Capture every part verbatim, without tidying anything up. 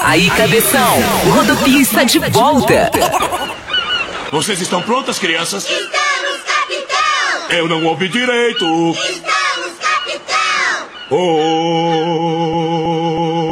Aí, cabeção, o Rodopia está de volta. Vocês estão prontas, crianças? Estamos, capitão! Eu não ouvi direito. Estamos, capitão! Oh.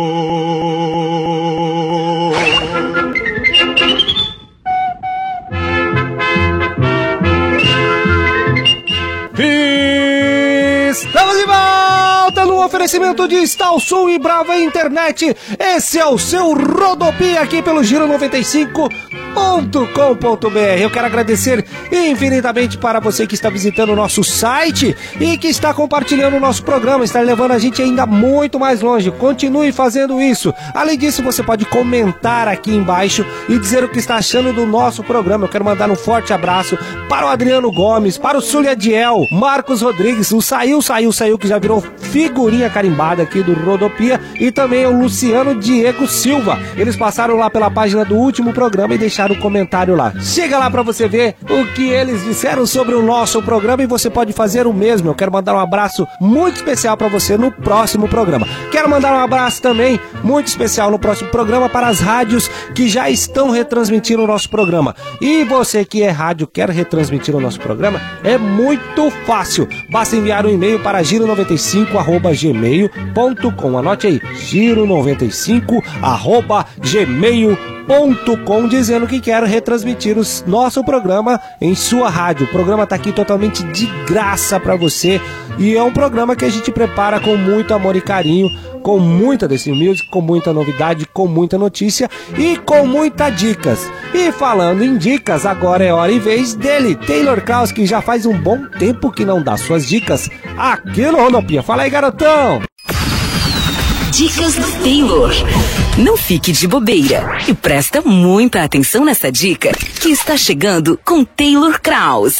Estamos de volta no oferecimento de Stalsul e Brava Internet. Esse é o seu Rodopia aqui pelo Giro noventa e cinco ponto com ponto b r. Eu quero agradecer infinitamente para você que está visitando o nosso site e que está compartilhando o nosso programa, está levando a gente ainda muito mais longe. Continue fazendo isso. Além disso, você pode comentar aqui embaixo e dizer o que está achando do nosso programa. Eu quero mandar um forte abraço para o Adriano Gomes, para o Suliadiel, Marcos Rodrigues, o Saiu, Saiu, Saiu, que já virou figurinha carimbada aqui do Rodopia, e também o Luciano Diego Silva. Eles passaram lá pela página do último programa e deixaram um comentário lá. Chega lá para você ver o que eles disseram sobre o nosso programa e você pode fazer o mesmo. Eu quero mandar um abraço muito especial para você no próximo programa. Quero mandar um abraço também muito especial no próximo programa para as rádios que já estão retransmitindo o nosso programa. E você que é rádio, quer retransmitir o nosso programa? É muito fácil. Basta enviar um e-mail para giro noventa e cinco arroba gmail ponto com. Anote aí, giro noventa e cinco arroba gmail ponto com, dizendo que quer retransmitir o nosso programa em sua rádio. O programa está aqui totalmente de graça para você e é um programa que a gente prepara com muito amor e carinho, com muita Dance Music, com muita novidade, com muita notícia e com muitas dicas. E falando em dicas, agora é hora e vez dele, Taylor Kraus, que já faz um bom tempo que não dá suas dicas aqui no Rodopia. Fala aí, garotão! Dicas do Taylor. Não fique de bobeira e presta muita atenção nessa dica que está chegando com Taylor Kraus.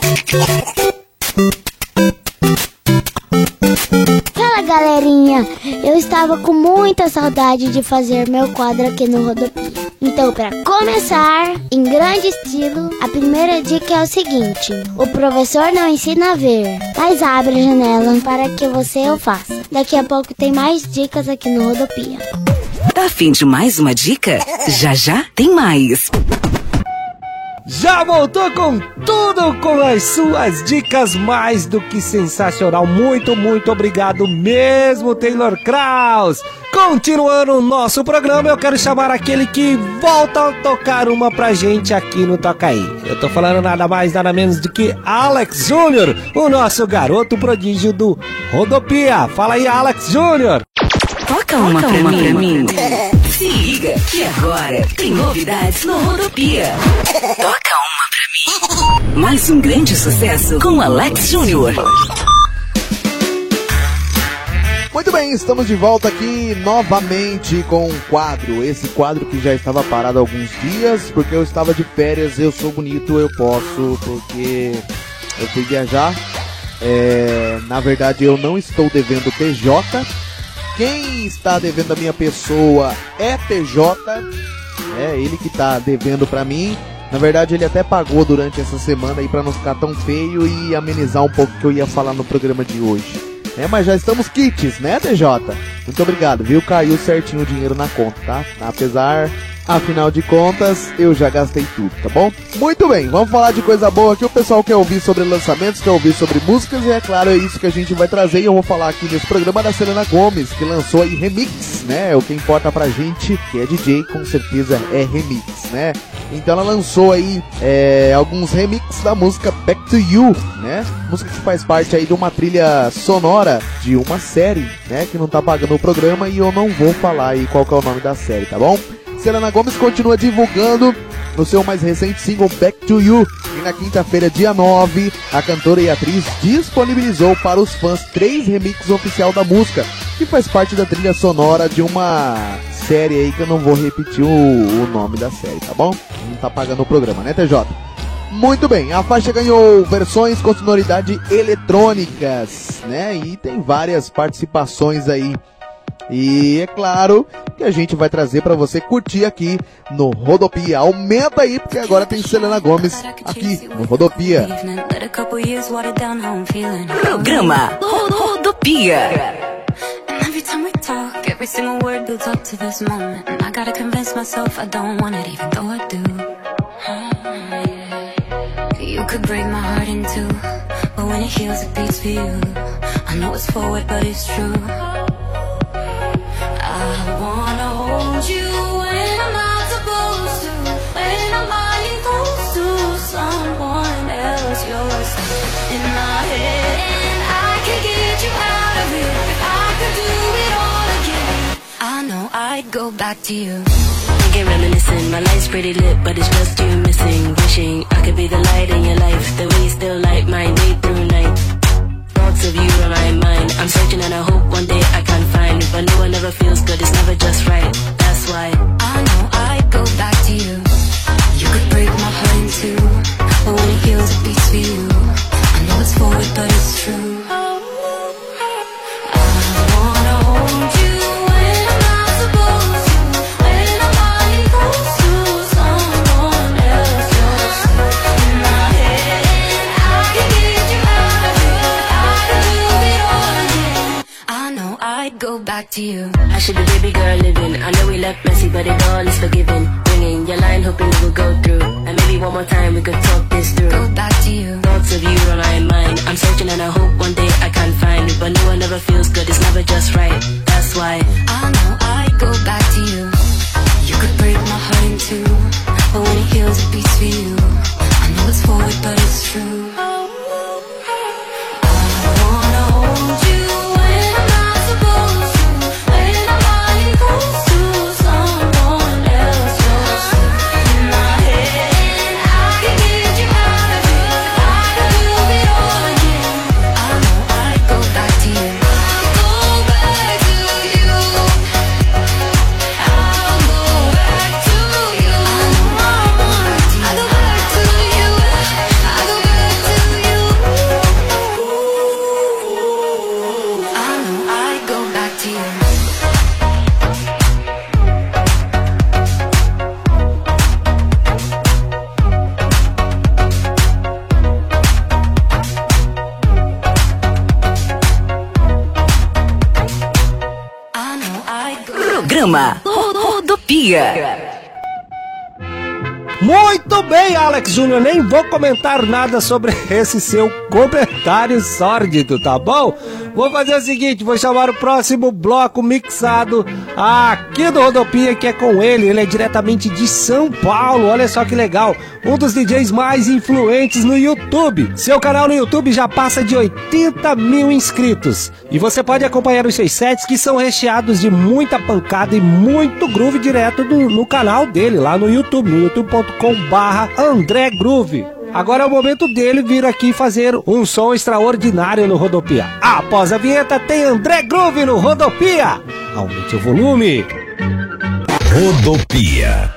Fala, galerinha, eu estava com muita saudade de fazer meu quadro aqui no Rodopia. Então, para começar, em grande estilo, a primeira dica é o seguinte: o professor não ensina a ver, mas abre a janela para que você o faça. Daqui a pouco tem mais dicas aqui no Rodopia. Tá a fim de mais uma dica? Já já tem mais. Já voltou com tudo, com as suas dicas mais do que sensacional. Muito, muito obrigado mesmo, Taylor Kraus. Continuando o nosso programa, eu quero chamar aquele que volta a tocar uma pra gente aqui no Toca Aí. Eu tô falando nada mais, nada menos do que Alex Júnior, o nosso garoto prodígio do Rodopia. Fala aí, Alex Júnior. Toca uma, Toca pra, uma mim. pra mim. Se liga que agora tem novidades no Rodopia. Toca uma pra mim. Mais um grande sucesso com Alex Júnior. Muito bem, estamos de volta aqui novamente com um quadro. Esse quadro que já estava parado há alguns dias, porque eu estava de férias. Eu sou bonito, eu posso, porque eu fui viajar. É, na verdade, eu não estou devendo P J. Quem está devendo a minha pessoa é P J, é ele que está devendo para mim. Na verdade, ele até pagou durante essa semana aí para não ficar tão feio e amenizar um pouco o que eu ia falar no programa de hoje. É, mas já estamos kits, né, T J? Muito obrigado, viu? Caiu certinho o dinheiro na conta, tá? Apesar... Afinal de contas, eu já gastei tudo, tá bom? Muito bem, vamos falar de coisa boa aqui. O pessoal quer ouvir sobre lançamentos, quer ouvir sobre músicas, e é claro, é isso que a gente vai trazer. E eu vou falar aqui nesse programa da Selena Gomez, que lançou aí remix, né? O que importa pra gente, que é D J, com certeza é remix, né? Então ela lançou aí é, alguns remixes da música Back to You, né? Música que faz parte aí de uma trilha sonora de uma série, né? Que não tá pagando o programa e eu não vou falar aí qual que é o nome da série, tá bom? Selena Gomez continua divulgando o seu mais recente single Back to You. E na quinta-feira, dia nove, a cantora e atriz disponibilizou para os fãs três remixes oficiais da música, que faz parte da trilha sonora de uma série aí que eu não vou repetir o, o nome da série, tá bom? Não tá pagando o programa, né, T J? Muito bem, a faixa ganhou versões com sonoridade eletrônicas, né? E tem várias participações aí. E é claro que a gente vai trazer pra você curtir aqui no Rodopia. Aumenta aí, porque agora tem Selena Gomez aqui no Rodopia. Programa Rodopia. Every single word builds up to this moment, and I gotta convince myself I don't want it, even though I do. You could break my heart in two, but when it heals it beats for you. I know it's forward but it's true. I wanna hold you when I'm not supposed to, when I'm lying close to someone else. You're stuck in my head and I can't get you out of it. If I could do it all again, I know I'd go back to you. Thinking, reminiscing, my life's pretty lit, but it's just you missing. Wishing I could be the light in your life, the way you still light mine day through night. Thoughts of you on my mind, I'm searching and I hope one day I can find it, but no one ever feels good, it's never just right. That's why I know I'd go back to you. You could break my heart in two, but when it heals it beats for you. I know it's forward but it's true. Go back to you. I should be baby girl living. I know we left messy, but it all is forgiven. Ringing your line, hoping it will go through. And maybe one more time we could talk this through. Go back to you. Thoughts of you on my mind. I'm searching and I hope one day I can find it, but no one ever feels good. It's never just right. That's why I know I'd go back to you. You could break my heart in two, but when it heals it beats for you. I know it's forward, but it's true. I wanna hold you. Programa Rodopia. Muito bem, Alex Júnior, nem vou comentar nada sobre esse seu comentário sórdido, tá bom? Vou fazer o seguinte, vou chamar o próximo bloco mixado aqui do Rodopia, que é com ele, ele é diretamente de São Paulo, olha só que legal, um dos D Js mais influentes no YouTube. Seu canal no YouTube já passa de oitenta mil inscritos, e você pode acompanhar os seus sets que são recheados de muita pancada e muito groove direto do, no canal dele, lá no YouTube, no youtube ponto com barra André Groove. Agora é o momento dele vir aqui fazer um som extraordinário no Rodopia. Após a vinheta tem André Groove no Rodopia. Aumente o volume. Rodopia.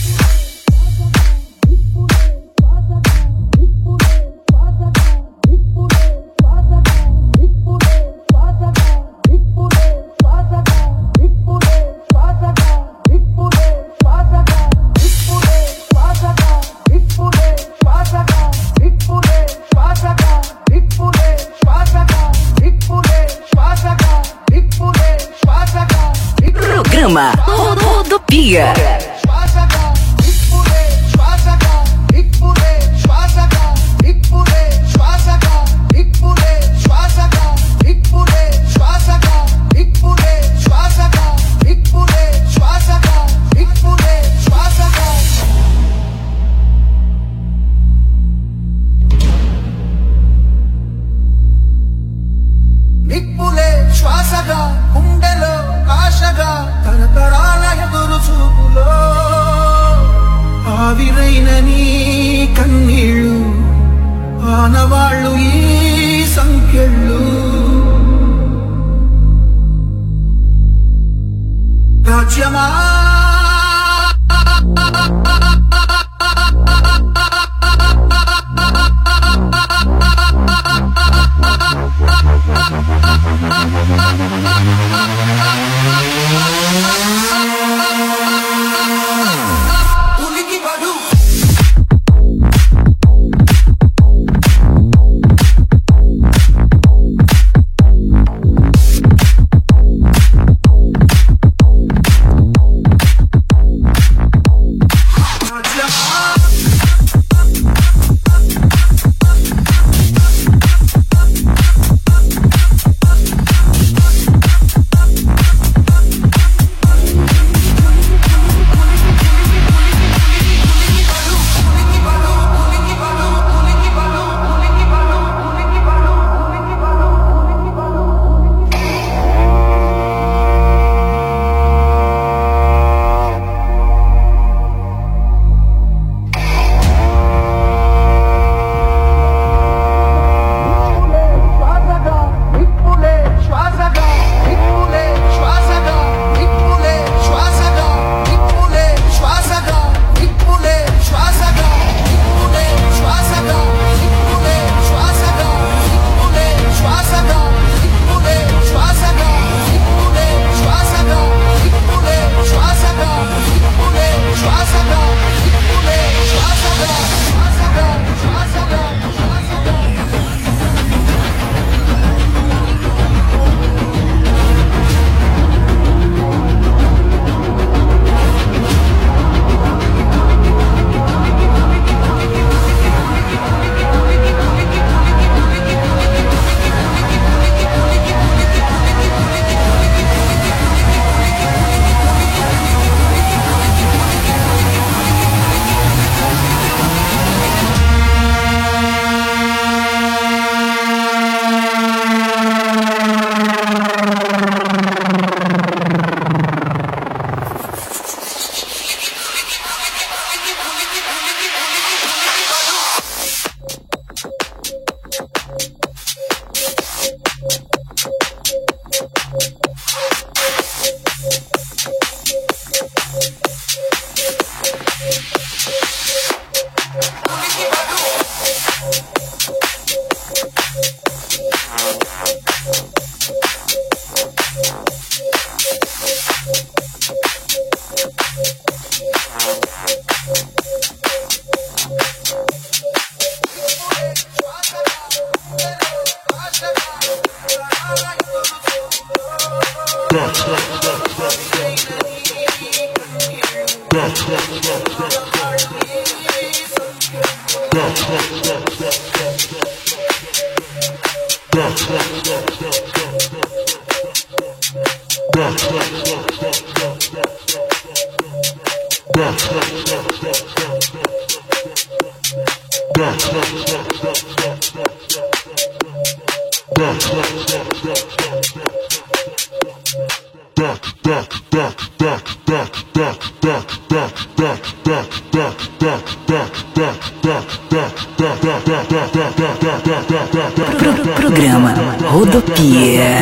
Programa Rodopia. ఆవిరైన నీ కన్నీళ్ళు ఆనవాళ్ళు ఈ సంఖ్యళ్ళు రాజ్యమా Pro- Programa Rodopia.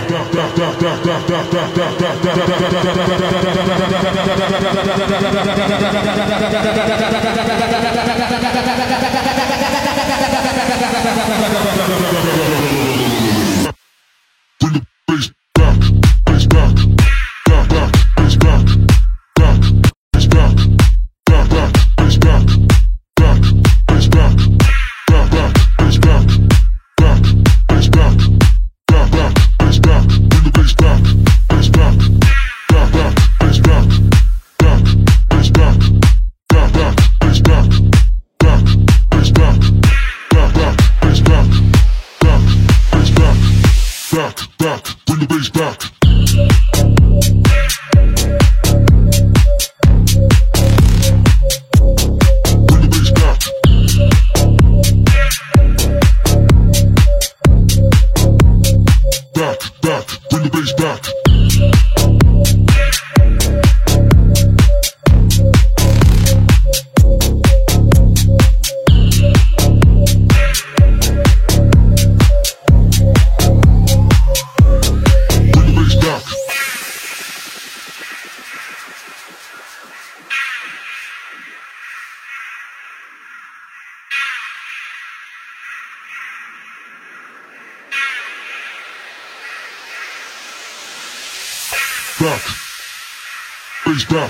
back, bass back,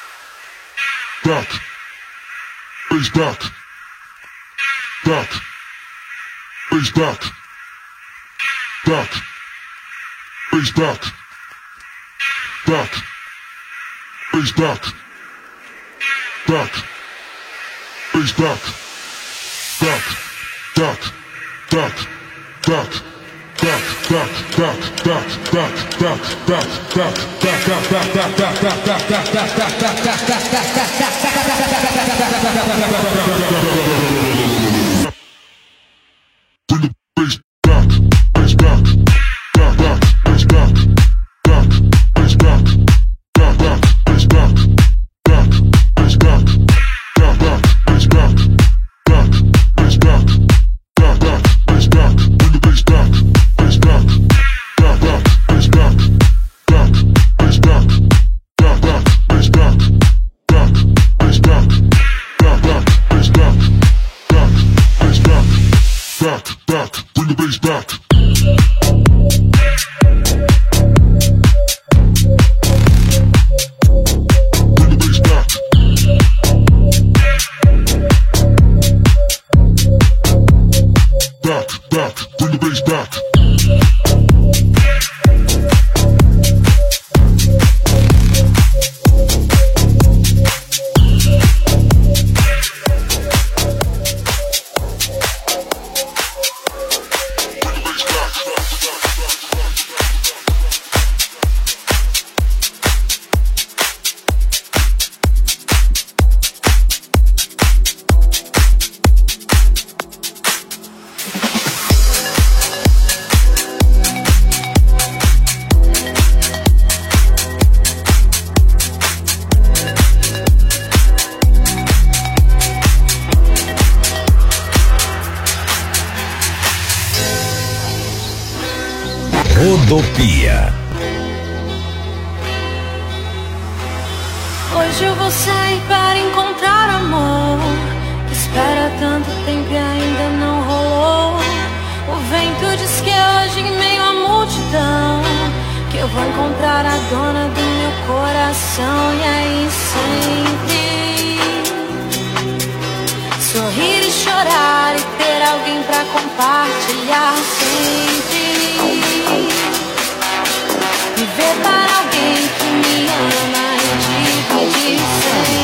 back, bass back, back, bass back, back, bass back, back, bass back, back, bass back, back, back, back, back. Back, back, back, back, back, back, back, back, back, back, back, back, back, bring the bass back, bass back, back, back, bass back, back, bass back, back, back, bass back, back, bass back, back, back, bass back, back, bass back, back, back, bass back, bring the bass back. Back, back, back, bass back, back, bass back, back, back, bass back, back, bass back, back, back, bass back, back, bass back, back, back, bring the bass back. Bring the bass back. Back, back, bring the bass back. Rodopia. Hoje eu vou sair para encontrar amor, que espera tanto tempo e ainda não rolou. O vento diz que é hoje em meio à multidão que eu vou encontrar a dona do meu coração. E aí sempre sorrir e chorar e ter alguém pra compartilhar sempre. Viver para alguém que me ama e dividir sempre.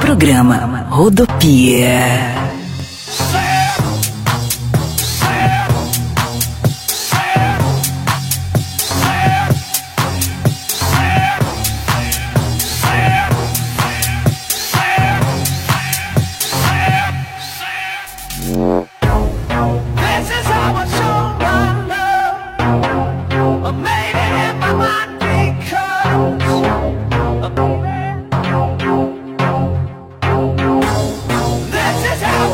Programa Rodopia. This is how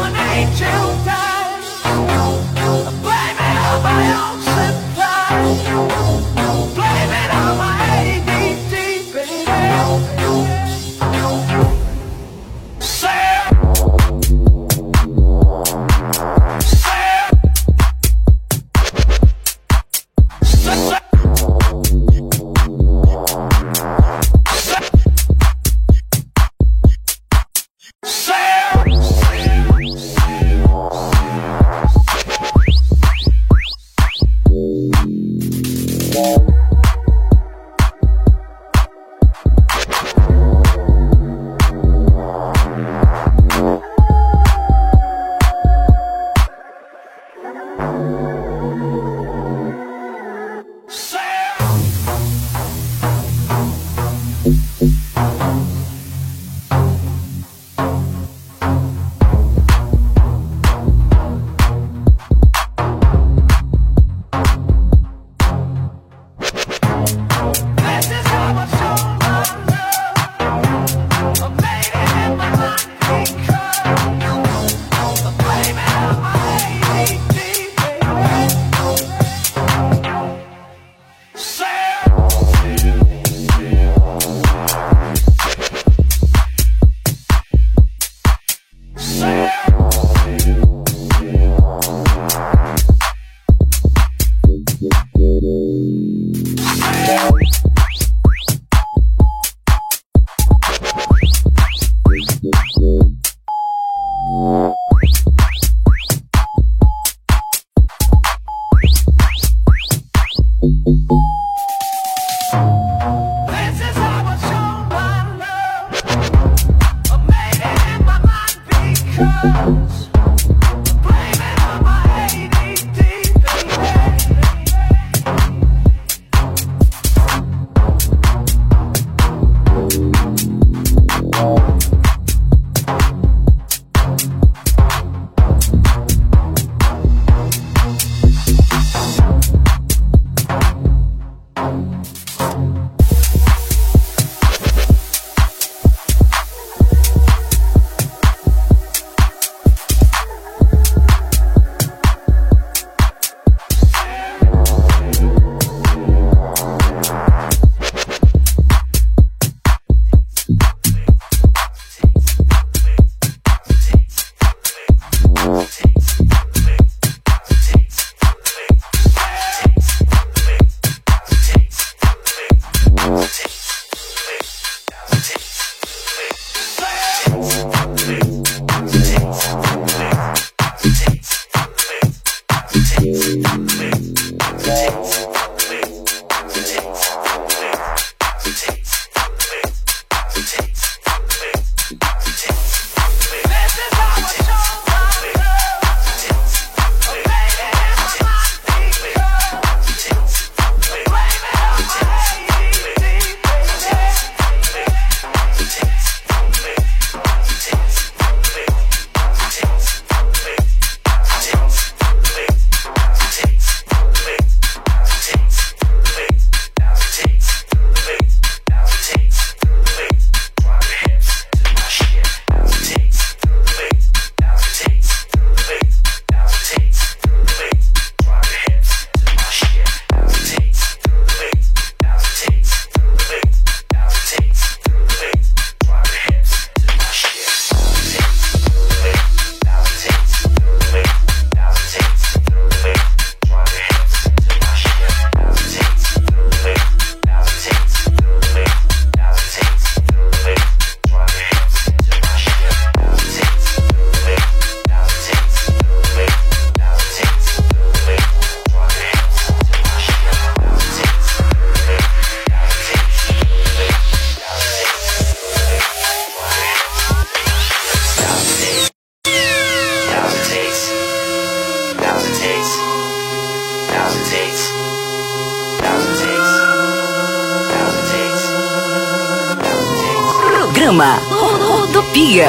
Programa Rodopia.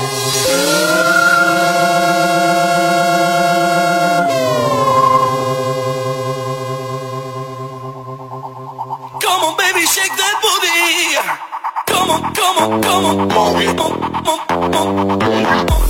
Come on, baby, shake that booty. Come on, come on, come on, come on, come on.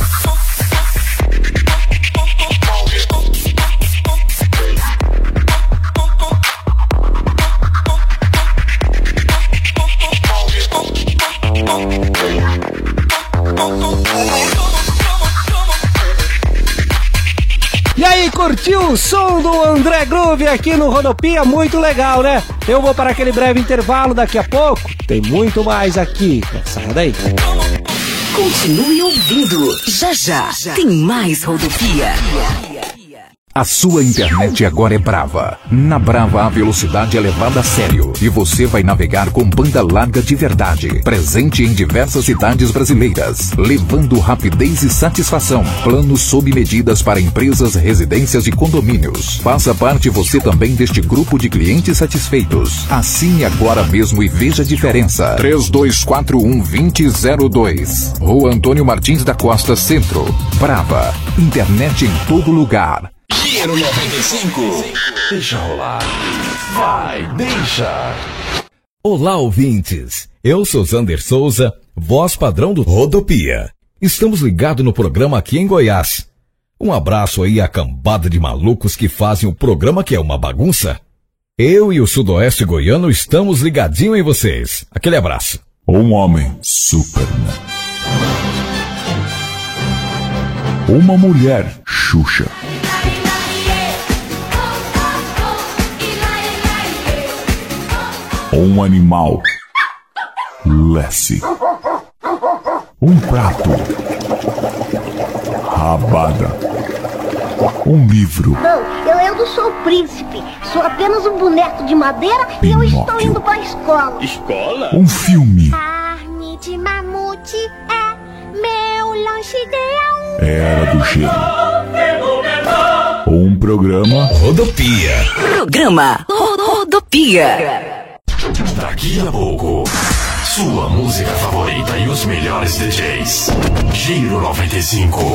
E aí, curtiu o som do André Groove aqui no Rodopia? Muito legal, né? Eu vou para aquele breve intervalo daqui a pouco. Tem muito mais aqui. Saia daí. Continue ouvindo. Já já tem mais Rodopia. A sua internet agora é Brava. Na Brava a velocidade é levada a sério e você vai navegar com banda larga de verdade. Presente em diversas cidades brasileiras, levando rapidez e satisfação. Planos sob medidas para empresas, residências e condomínios. Faça parte você também deste grupo de clientes satisfeitos. Assine agora mesmo e veja a diferença. três dois quatro um, dois zero zero dois. Rua Antônio Martins da Costa, Centro. Brava. Internet em todo lugar. Giro noventa e cinco. Deixa rolar. Vai, deixa. Olá, ouvintes. Eu sou Zander Souza, voz padrão do Rodopia. Estamos ligados no programa aqui em Goiás. Um abraço aí à cambada de malucos que fazem o programa que é uma bagunça. Eu e o Sudoeste Goiano estamos ligadinho em vocês. Aquele abraço. Um homem, Superman. Uma mulher, Xuxa. Um animal, Lessie. Um prato, Rabada. Um livro, Não, eu, eu não sou o príncipe. Sou apenas um boneco de madeira Pinóquio. e eu estou indo para a escola. Escola? um filme, Carne de mamute é meu lanche ideal. Era do Gelo. Um programa, Rodopia. Programa Rodopia. Daqui a pouco, sua música favorita e os melhores D Js. Giro noventa e cinco.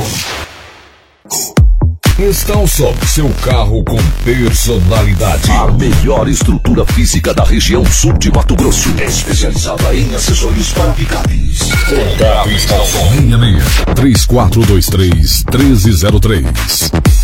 Install Som, seu carro com personalidade. A melhor estrutura física da região sul de Mato Grosso. Especializada em acessórios para picapes. Seu carro Install Som. seis seis, três quatro dois três, um três zero três.